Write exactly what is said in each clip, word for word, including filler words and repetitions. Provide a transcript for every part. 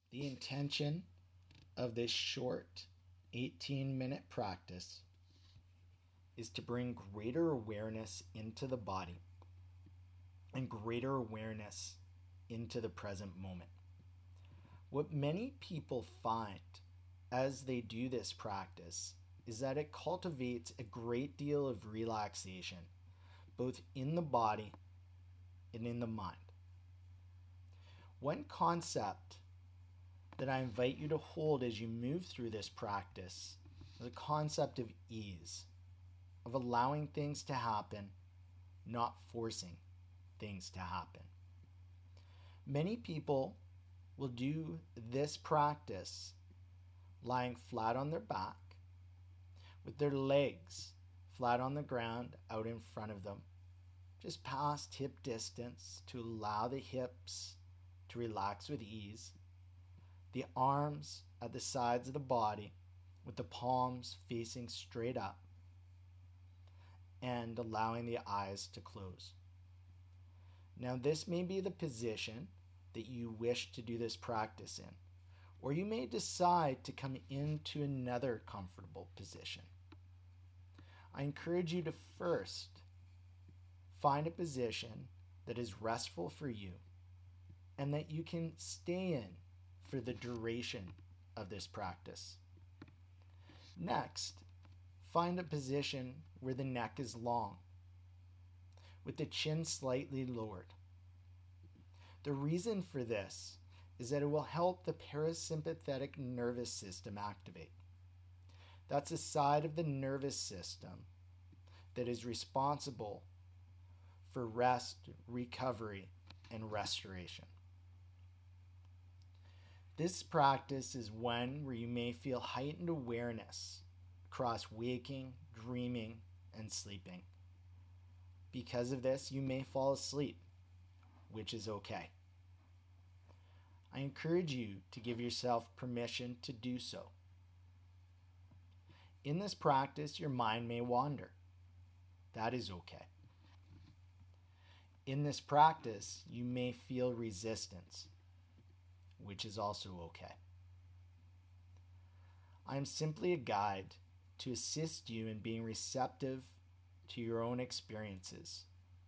The intention of this short eighteen minute practice is to bring greater awareness into the body and greater awareness into the present moment. What many people find as they do this practice is that it cultivates a great deal of relaxation, both in the body and in the mind. One concept that I invite you to hold as you move through this practice is the concept of ease, of allowing things to happen, not forcing things to happen. Many people will do this practice lying flat on their back, with their legs flat on the ground out in front of them, just past hip distance to allow the hips to relax with ease, the arms at the sides of the body with the palms facing straight up, and allowing the eyes to close. Now, this may be the position that you wish to do this practice in, or you may decide to come into another comfortable position. I encourage you to first find a position that is restful for you and that you can stay in for the duration of this practice. Next, find a position where the neck is long, with the chin slightly lowered. The reason for this is that it will help the parasympathetic nervous system activate. That's a side of the nervous system that is responsible for rest, recovery, and restoration. This practice is one where you may feel heightened awareness across waking, dreaming, and sleeping. Because of this, you may fall asleep, which is okay. I encourage you to give yourself permission to do so. In this practice, your mind may wander. That is okay. In this practice, you may feel resistance, which is also okay. I am simply a guide to assist you in being receptive to your own experiences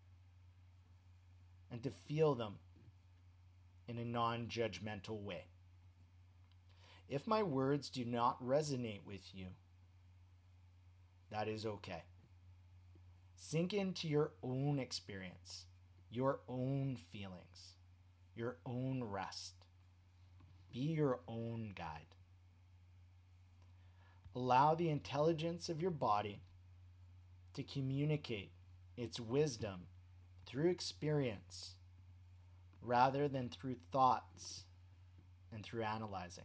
and to feel them in a non-judgmental way. If my words do not resonate with you, that is okay. Sink into your own experience, your own feelings, your own rest. Be your own guide. Allow the intelligence of your body to communicate its wisdom through experience rather than through thoughts and through analyzing.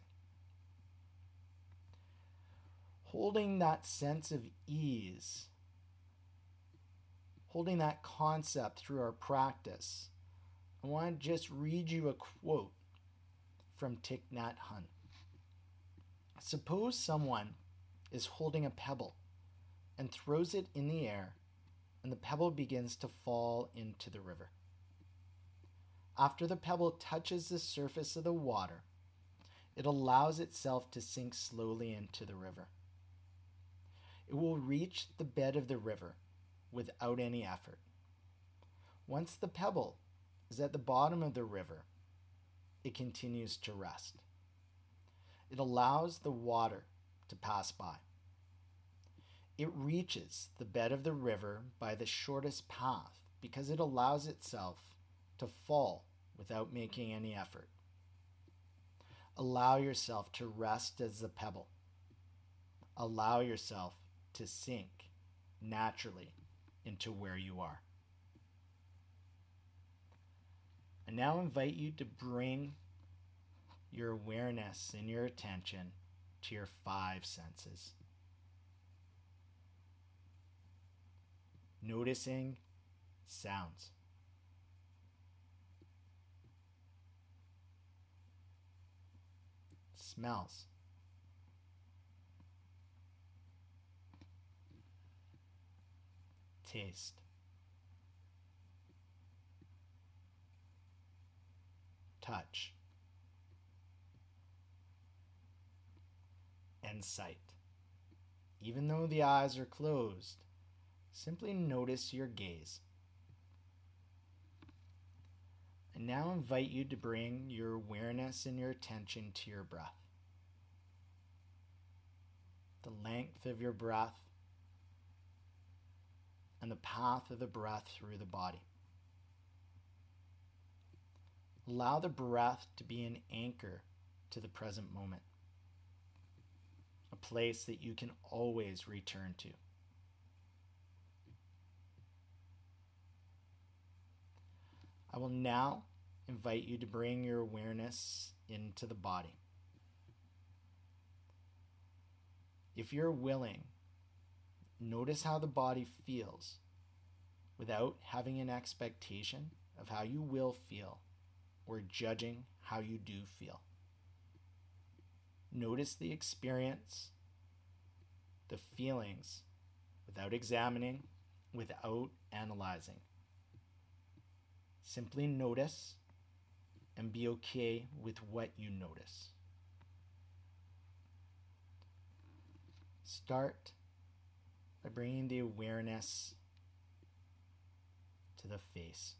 Holding that sense of ease, holding that concept through our practice, I want to just read you a quote from Thich Nhat Hanh. Suppose someone is holding a pebble and throws it in the air, and the pebble begins to fall into the river. After the pebble touches the surface of the water, it allows itself to sink slowly into the river. It will reach the bed of the river without any effort. Once the pebble is at the bottom of the river, it continues to rest. It allows the water to pass by. It reaches the bed of the river by the shortest path because it allows itself to fall without making any effort. Allow yourself to rest as the pebble. Allow yourself to sink naturally into where you are. I now invite you to bring your awareness and your attention to your five senses. Noticing sounds. Smells. Taste. Touch. and sight. Even though the eyes are closed, simply notice your gaze. I now invite you to bring your awareness and your attention to your breath. The length of your breath and the path of the breath through the body. Allow the breath to be an anchor to the present moment, a place that you can always return to. I will now invite you to bring your awareness into the body. If you're willing, notice how the body feels without having an expectation of how you will feel or judging how you do feel. Notice the experience, the feelings, without examining, without analyzing. Simply notice and be okay with what you notice. Start by bringing the awareness to the face,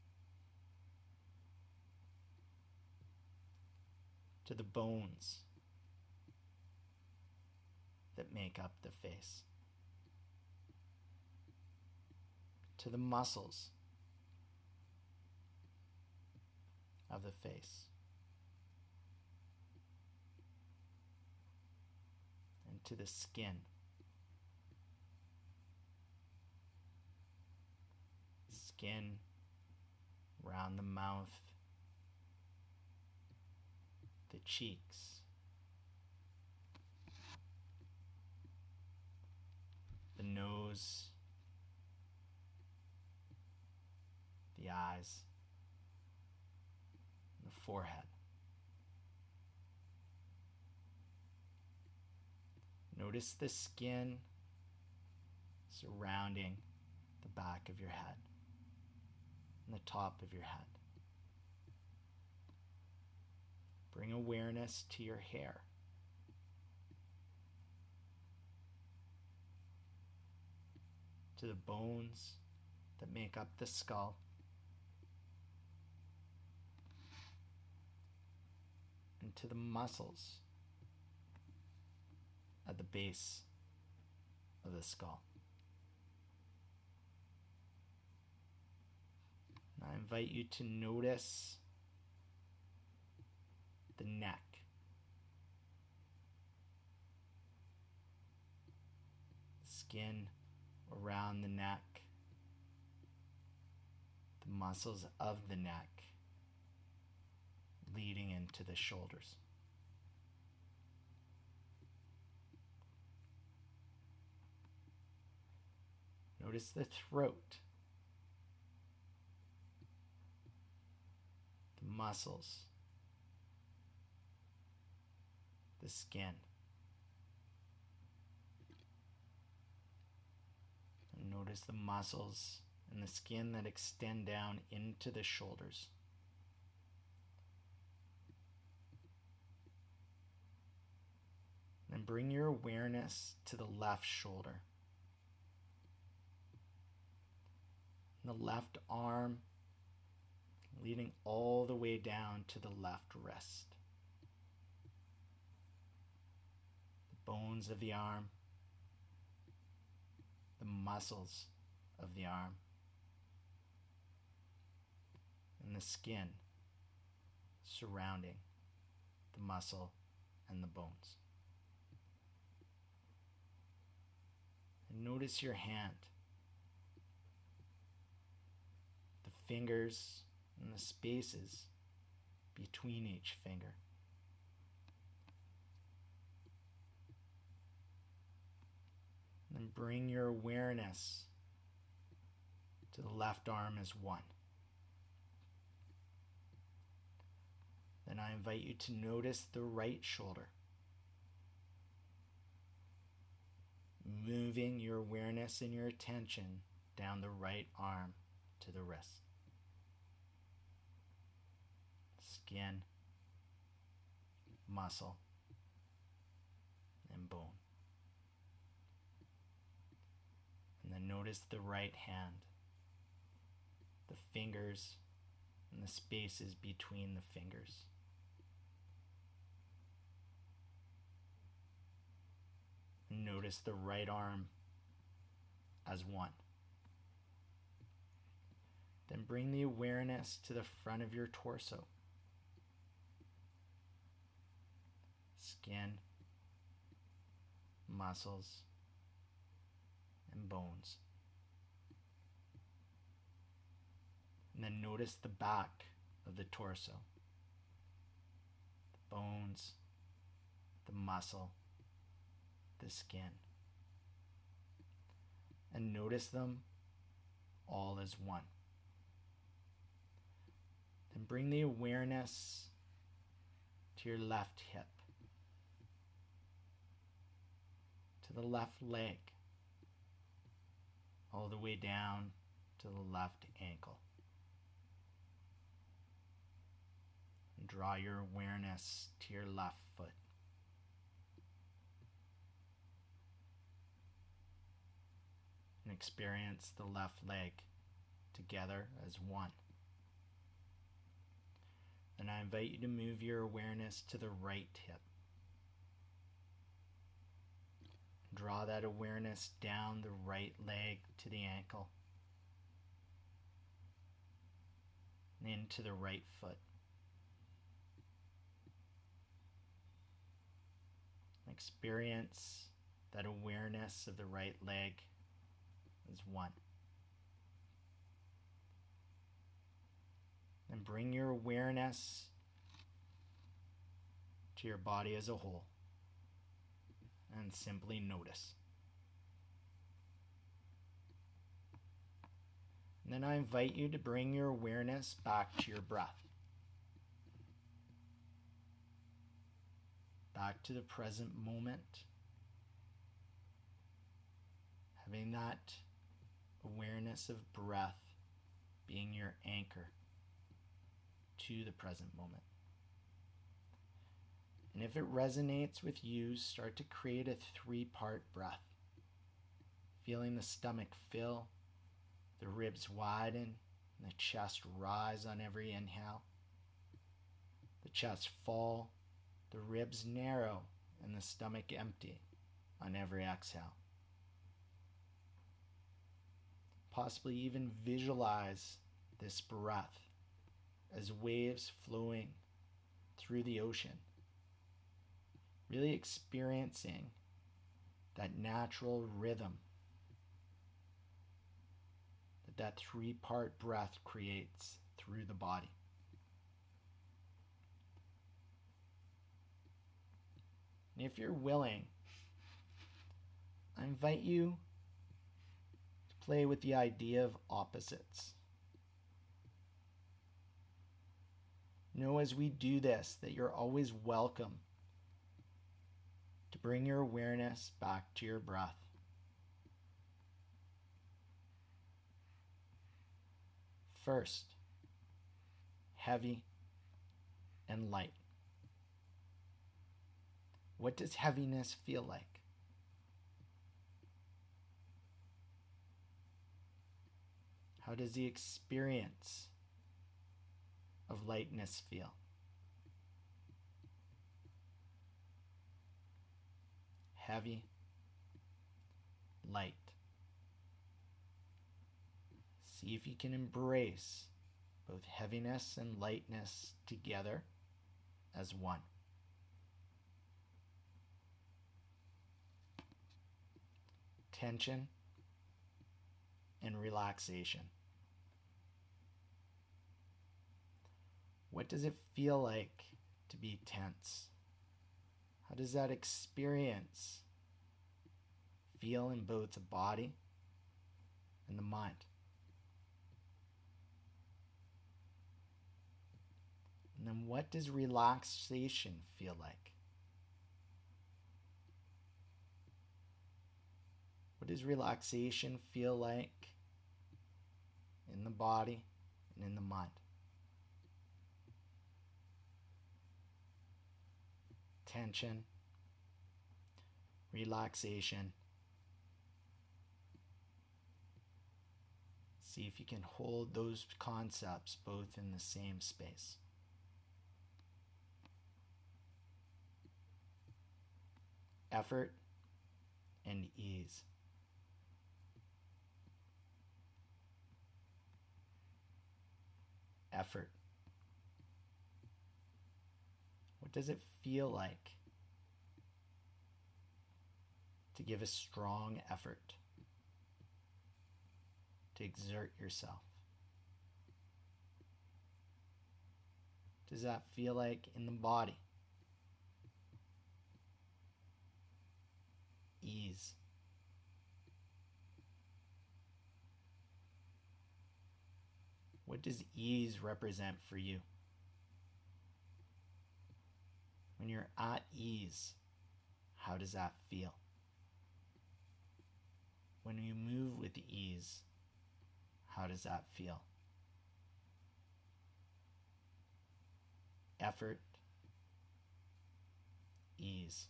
to the bones that make up the face, to the muscles of the face, and to the skin, skin around the mouth, the cheeks, the nose, the eyes, the forehead. Notice the skin surrounding the back of your head and the top of your head. Bring awareness to your hair. To the bones that make up the skull. And to the muscles at the base of the skull. And I invite you to notice the neck. Skin around the neck. The muscles of the neck leading into the shoulders. Notice the throat, the muscles, the skin. And notice the muscles and the skin that extend down into the shoulders. And bring your awareness to the left shoulder. And the left arm leading all the way down to the left wrist. The bones of the arm, the muscles of the arm, and the skin surrounding the muscle and the bones. And notice your hand, the fingers and the spaces between each finger. And bring your awareness to the left arm as one. Then I invite you to notice the right shoulder. Moving your awareness and your attention down the right arm to the wrist. Skin, muscle, and and bone. And then notice the right hand, the fingers, and the spaces between the fingers. And notice the right arm as one. Then bring the awareness to the front of your torso. Skin, muscles, and bones. And then notice the back of the torso. The bones, the muscle, the skin. And notice them all as one. Then bring the awareness to your left hip, to the left leg, all the way down to the left ankle. And draw your awareness to your left foot. And experience the left leg together as one. And I invite you to move your awareness to the right hip. Draw that awareness down the right leg to the ankle and into the right foot. Experience that awareness of the right leg as one. And bring your awareness to your body as a whole. And simply notice. And then I invite you to bring your awareness back to your breath. Back to the present moment. Having that awareness of breath being your anchor to the present moment. And if it resonates with you, start to create a three-part breath. Feeling the stomach fill, the ribs widen, and the chest rise on every inhale. The chest fall, the ribs narrow, and the stomach empty on every exhale. Possibly even visualize this breath as waves flowing through the ocean. Really experiencing that natural rhythm that that three-part breath creates through the body. And if you're willing, I invite you to play with the idea of opposites. Know as we do this that you're always welcome to bring your awareness back to your breath. First, heavy and light. What does heaviness feel like? How does the experience of lightness feel? Heavy, light. See if you can embrace both heaviness and lightness together as one. Tension and relaxation. What does it feel like to be tense? How does that experience feel in both the body and the mind? And then what does relaxation feel like? What does relaxation feel like in the body and in the mind? Tension, relaxation. See if you can hold those concepts both in the same space. Effort and ease. Effort. What does it feel like to give a strong effort, to exert yourself? Does that feel like in the body? Ease. What does ease represent for you? When you're at ease, how does that feel? When you move with ease, how does that feel? Effort, ease.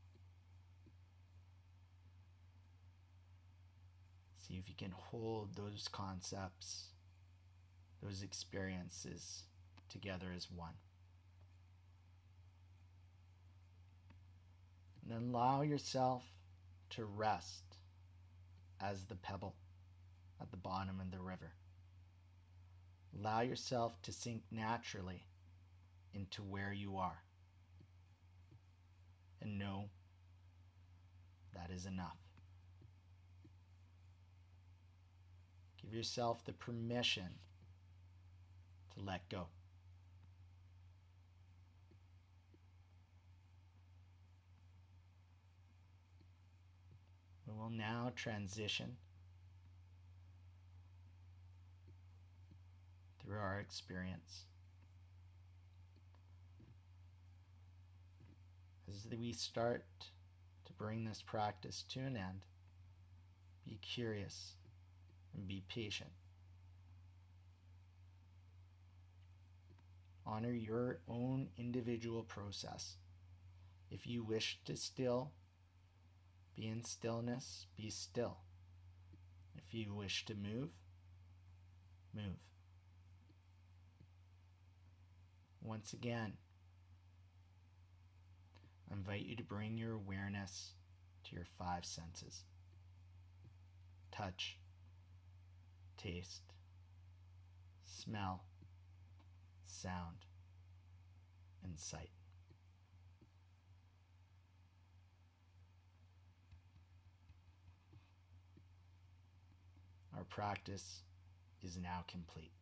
See if you can hold those concepts, those experiences together as one. And then allow yourself to rest as the pebble at the bottom of the river. Allow yourself to sink naturally into where you are. And know that is enough. Give yourself the permission to let go. We will now transition through our experience. As we start to bring this practice to an end, be curious and be patient. Honor your own individual process. If you wish to still, be in stillness, be still. If you wish to move, move. Once again, I invite you to bring your awareness to your five senses. Touch, taste, smell, sound, and sight. Our practice is now complete.